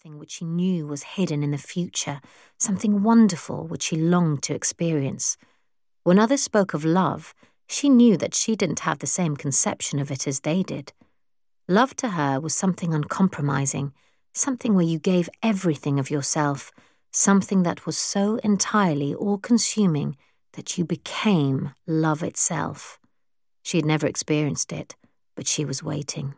something which she knew was hidden in the future, something wonderful which she longed to experience. When others spoke of love, she knew that she didn't have the same conception of it as they did. Love to her was something uncompromising, something where you gave everything of yourself, something that was so entirely all-consuming that you became love itself. She had never experienced it, but she was waiting.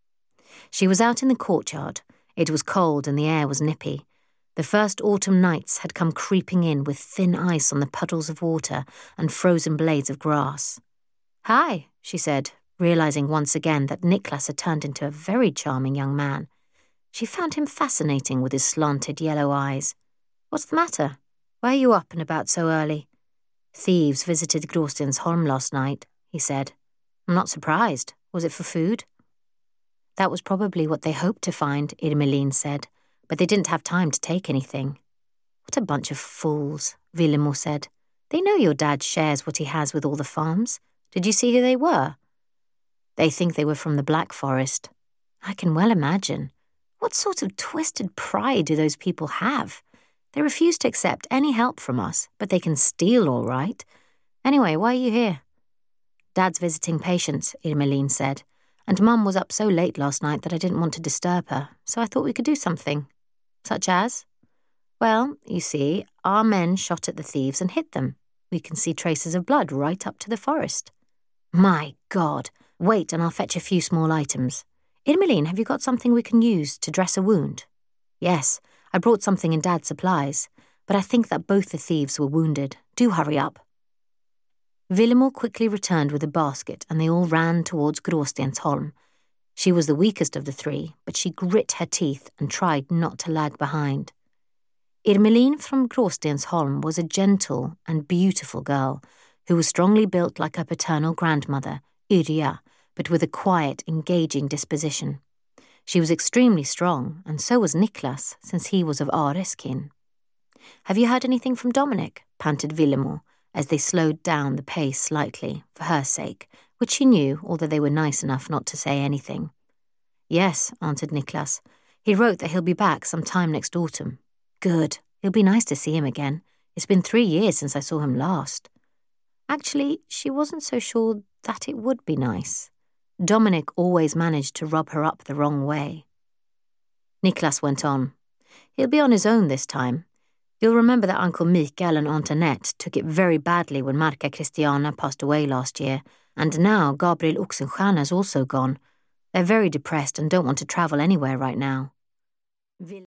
She was out in the courtyard. It was cold and the air was nippy. The first autumn nights had come creeping in with thin ice on the puddles of water and frozen blades of grass. "Hi," she said, realizing once again that Niklas had turned into a very charming young man. She found him fascinating with his slanted yellow eyes. "What's the matter? Why are you up and about so early?" "Thieves visited Gråstensholm last night," he said. "I'm not surprised. Was it for food?" "That was probably what they hoped to find," Irmelin said, "but they didn't have time to take anything." "What a bunch of fools," Vilhelm said. "They know your dad shares what he has with all the farms. Did you see who they were?" "They think they were from the Black Forest." "I can well imagine. What sort of twisted pride do those people have? They refuse to accept any help from us, but they can steal all right. Anyway, why are you here?" "Dad's visiting patients," Irmelin said, "and Mum was up so late last night that I didn't want to disturb her, so I thought we could do something." "Such as?" "Well, you see, our men shot at the thieves and hit them. We can see traces of blood right up to the forest." "My God! Wait and I'll fetch a few small items. Irmelin, have you got something we can use to dress a wound?" "Yes, I brought something in Dad's supplies, but I think that both the thieves were wounded. Do hurry up." Vilhelm quickly returned with a basket and they all ran towards Gråstensholm. She was the weakest of the three, but she grit her teeth and tried not to lag behind. Irmelin from Gråstensholm was a gentle and beautiful girl who was strongly built like her paternal grandmother, Yrja, but with a quiet, engaging disposition. She was extremely strong, and so was Niklas, since he was of Are's kin. "Have you heard anything from Dominic?" panted Vilhelm, as they slowed down the pace slightly, for her sake, which she knew, although they were nice enough not to say anything. "Yes," answered Niklas. "He wrote that he'll be back some time next autumn." "Good. It'll be nice to see him again. It's been 3 years since I saw him last." Actually, she wasn't so sure that it would be nice. Dominic always managed to rub her up the wrong way. Niklas went on. "He'll be on his own this time. You'll remember that Uncle Mikael and Aunt Annette took it very badly when Marka Christiana passed away last year, and now Gabriel Oxenstierna's also gone. They're very depressed and don't want to travel anywhere right now."